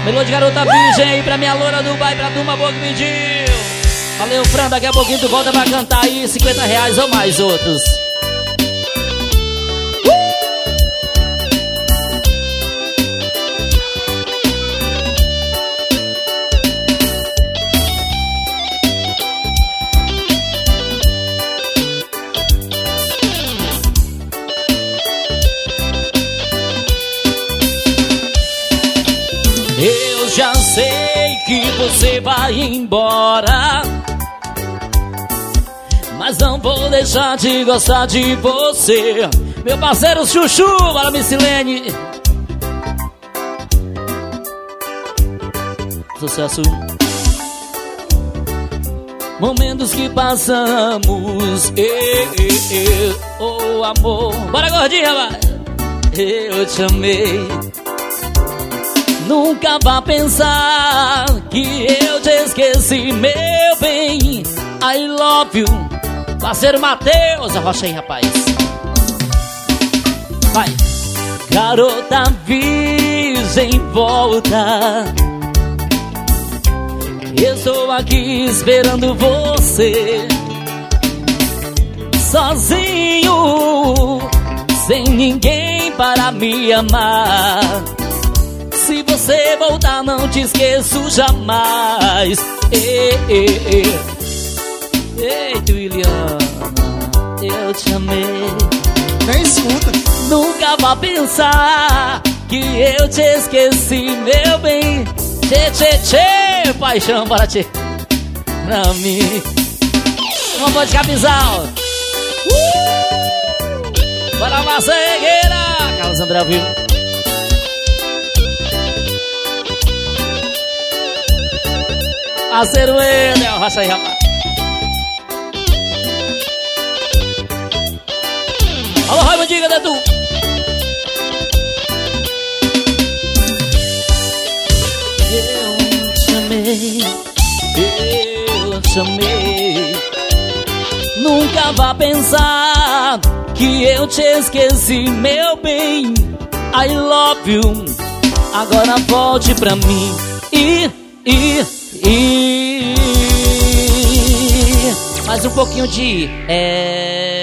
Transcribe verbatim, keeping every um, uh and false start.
Melô de garota virgem aí pra minha loura do bairro, pra turma boa que pediu. Valeu, Fran, daqui a pouquinho tu volta pra cantar aí cinquenta reais ou mais outros. Eu já sei que você vai embora, mas não vou deixar de gostar de você. Meu parceiro Chuchu, para Missilene. Sucesso. Momentos que passamos, eh, eh, eh, oh amor. Bora gordinha, vai. Eu te amei. Nunca vá pensar que eu te esqueci, meu bem. I love you. Parceiro Matheus, arrocha aí, rapaz. Vai. Garota virgem, volta. Eu estou aqui esperando você, sozinho, sem ninguém para me amar. Se você voltar, não te esqueço jamais. Ei, ei, ei. Eita, Williana, eu te amei. Nem escuta. Nunca vá pensar que eu te esqueci, meu bem. Tchê, tchê, tchê, paixão para ti, pra mim. Uma boa de cabizal. uh! Bora lá, cegueira. Carlos André ao vivo. Parceiro ele, arrocha aí, rapaz. Alô, Raimundo, cadê tu? Eu te amei, eu te amei. Nunca vá pensar que eu te esqueci, meu bem. I love you. Agora volte pra mim e, e, e mais um pouquinho de é